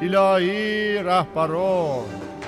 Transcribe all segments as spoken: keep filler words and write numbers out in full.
الهی رهبران.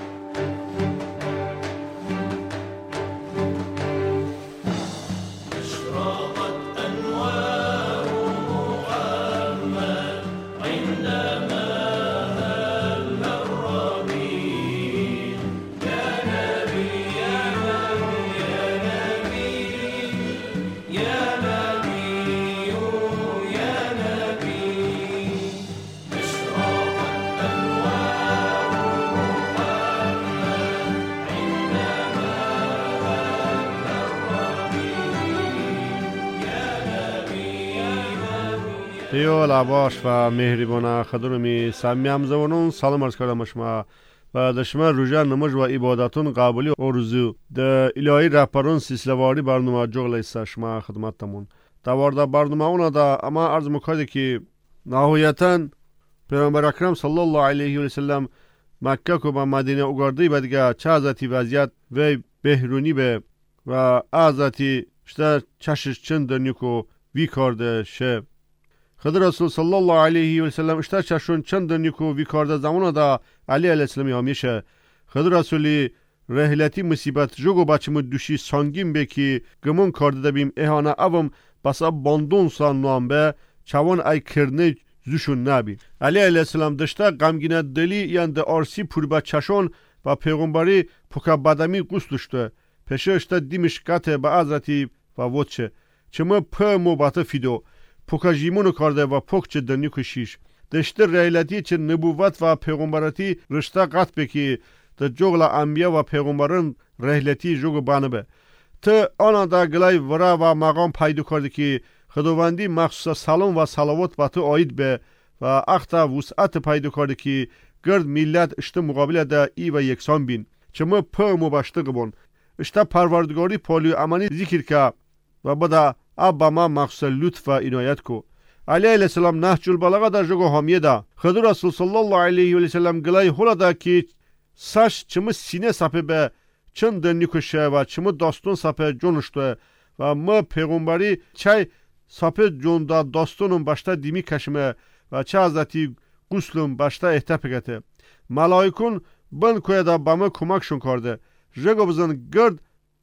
دیو لباش و مهربان خدرمی سمیام زبانون سلام عرض کردم شما و دشمن روزه نماز و عبادتون قابلی ارزو د الهی رهبران سلسله‌واری برنامه جوغل است شما خدمتتون دوارد برنامه اونا دا اما عرض می‌کنم که نهایتاً پیامبر اکرم صلی الله علیه و سلم مکه کو با مدینه اوگردی بدگه چه ازتی وضعیت و بهرونی به و ازتی شته چشش چند نیکو وی کرده شه خدا رسول صلی الله علیه و سلم اشتر چشون چند نیکو وی کرده زمان دا علی علیه السلام همیشه خدا رسولی رحلتی مصیبت جوگو بچم دوشی سانگیم به که گمون کرده بیم اهانه اوم بسا باندون سان نام به چوان ای کرنه زوشون نبی علی علیه السلام دشته غمگینه دلی یند آرسی پور چشون و پیغمبری پوکا بدمی گوستشته پشه اشته دیمشکته به حضرتی و وچه چمه په موبت فیدو پوکا جیمونو کرده و پوک چه دنیو کشیش دشته ریلتی چه نبوت و پیغمبرتی رشته قط بکی ده جوغل انبیا و پیغمبران ریلتی جوغ بانه به تا آنا دا گلای ورا و مقام پیدا کرده که خداوندی مخصوص سلام و صلوات به تو آید به و اختا وسعت پیدا کرده که گرد ملت اشته مقابل ده ای و یکسان بین چمه په مباشته گبون اشته پروردگاری پالیو امانی ذکر که و بدا ابا ما مخصوص لطف و عنایت کو علی علیه السلام نهج البلاغه در جگو حامیه ده خدا رسول صلی الله علیه و سلم گلای هولا ده که ساش چمه سینه سپه به چند نیکوشه و چمه داستون سپه جونشته و ما پیغمبری چای سپه جون دا داستونم باشته دیمی کشمه و چه حضرتی گسلم باشته احتپگته ملائکون بن کوی دا با ما کمکشون کرده جگو بزن گرد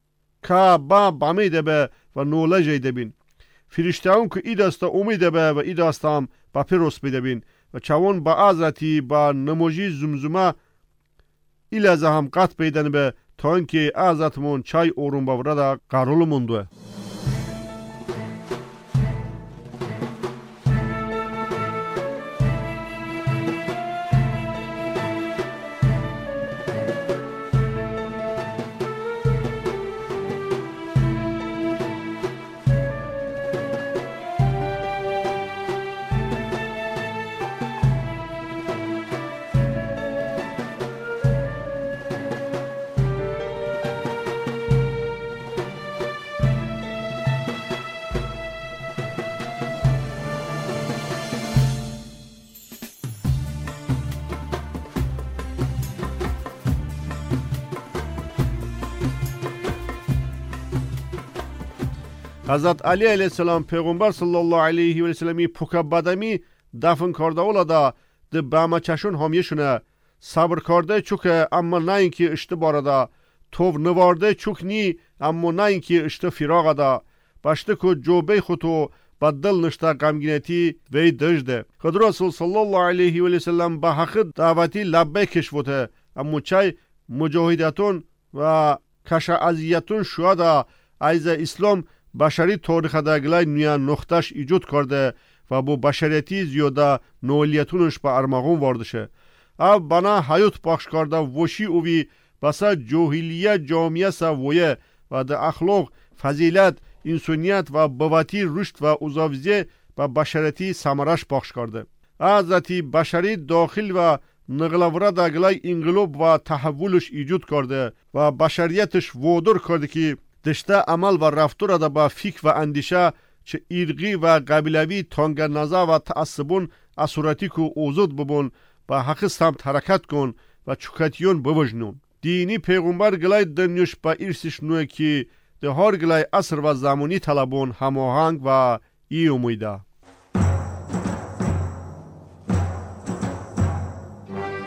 که با بامیده به و نولجه ده بین فرشته هم که ای دسته امیده به و ای دسته هم با پیروس بیده بین و چوان با حضرتی با نموجی زمزمه ای لحظه هم قط بیدن به تا اینکه حضرتمون چای اورون باوره دا قرول مندوه حضرت علی علیه السلام پیغمبر صلی الله علیه و سلمی پوکا بدمی دفن کرده اولا دا ده بامه چشون همیه شونه صبر کرده چوکه اما نه اینکه اشته باره دا توو نوارده چوک نی اما نه اینکه اشته فراغه دا باشته که جوبه خودو با دل نشته غمگینتی وی دجده خود رسول صلی الله علیه و سلم با حق دعوتی لبه کشوته اما چای مجاهدتون و کش عذیتون شوده ایز اسلام بشری تاریخ دگلای نیا نختش ایجاد کرده و با بشریتی زیاده نولیتونش به ارمغان واردشه او بنا حیات پخش کرده وشی اوی بسا جوهیلیه جامعه سویه و ده اخلاق فضیلت انسانیت و بواتی رشد و اوزاویزی به بشریتی سمرش پخش کرده حضرتی بشری داخل و نقلوره دگلای انقلاب و تحولش ایجاد کرده و بشریتش وادار کرده که دشته عمل و رفتار دا با فکر و اندیشه چه ایرقی و قبیلوی تانگ نظر و تعصبون اسوراتی که اوزود ببون با حق سمت حرکت کن و چکتیون بوجنون دینی پیغمبر گلای دنیوش با ارسش نوه که ده هر گلای عصر و زمانی طلبون هماهنگ و ای امیده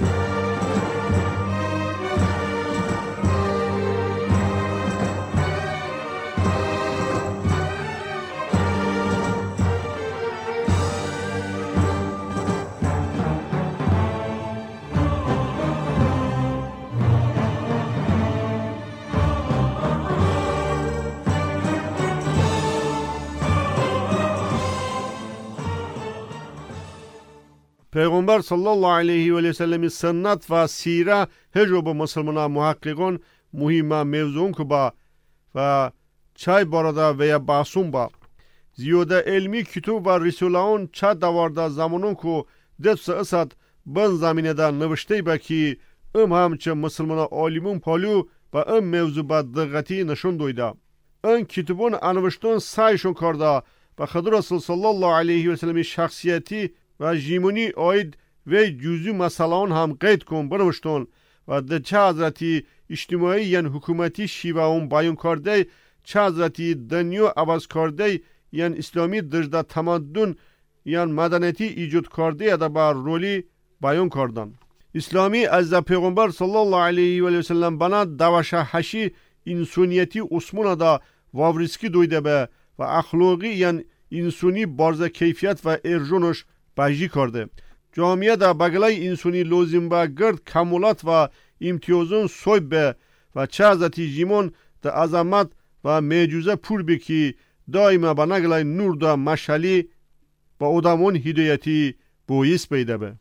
پیغمبر صلی الله علیه و آله و سلم سنت و سیره هجو به مسلمان محققون مهمه موضوع که با و چای باراده و یا باسون با زیاده علمی کتاب و رسولان چه دوارده زمانون که دفس اسد بن زمینه ده نوشته با که ام همچه مسلمان عالمون پالو و ام موضوع با دقتی نشون دویده. این کتابون انوشتون سایشون کرده و خود رسول صلی الله علیه و سلم شخصیتی و جیمونی آید و جزئی مسائل هم قید کن بنوشتون و ده چه حضرتی اجتماعی یعنی حکومتی شیوه اون بیان کرده چه حضرتی دنیا عوض کرده یعنی اسلامی درجه تمدن یعنی مدنیتی ایجاد کرده یا بر رولی بیان کردن. اسلامی از پیغمبر صلی الله علیه و آله و سلم بنا دوشه هشی انسانیتی اسمونه دا وابریسکی دویده به و اخلاقی یعنی انسانی بارز کیفیت و ارجونش بجی کرده. جامعه دا بگلای انسانی لازم با گرد کمولات و امتیازون سویب به و چه حضرتی جیمون دا عظمت و معجزه پور بکی دائما با نگلای نور دا مشعلی با ادامون هدایتی بویس پیدا به.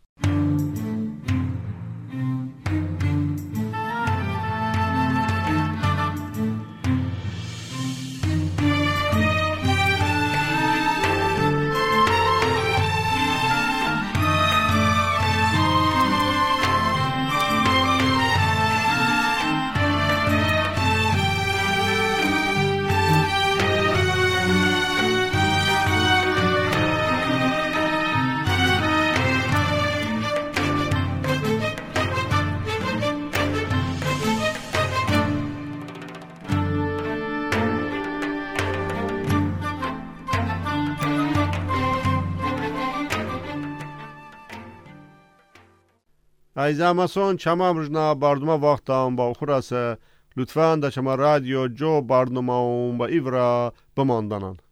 ایزامسون چما مجنا باردما وقتام با خوراسه لطفاً دا چما رادیو جو باردما با ایورا بماندنان.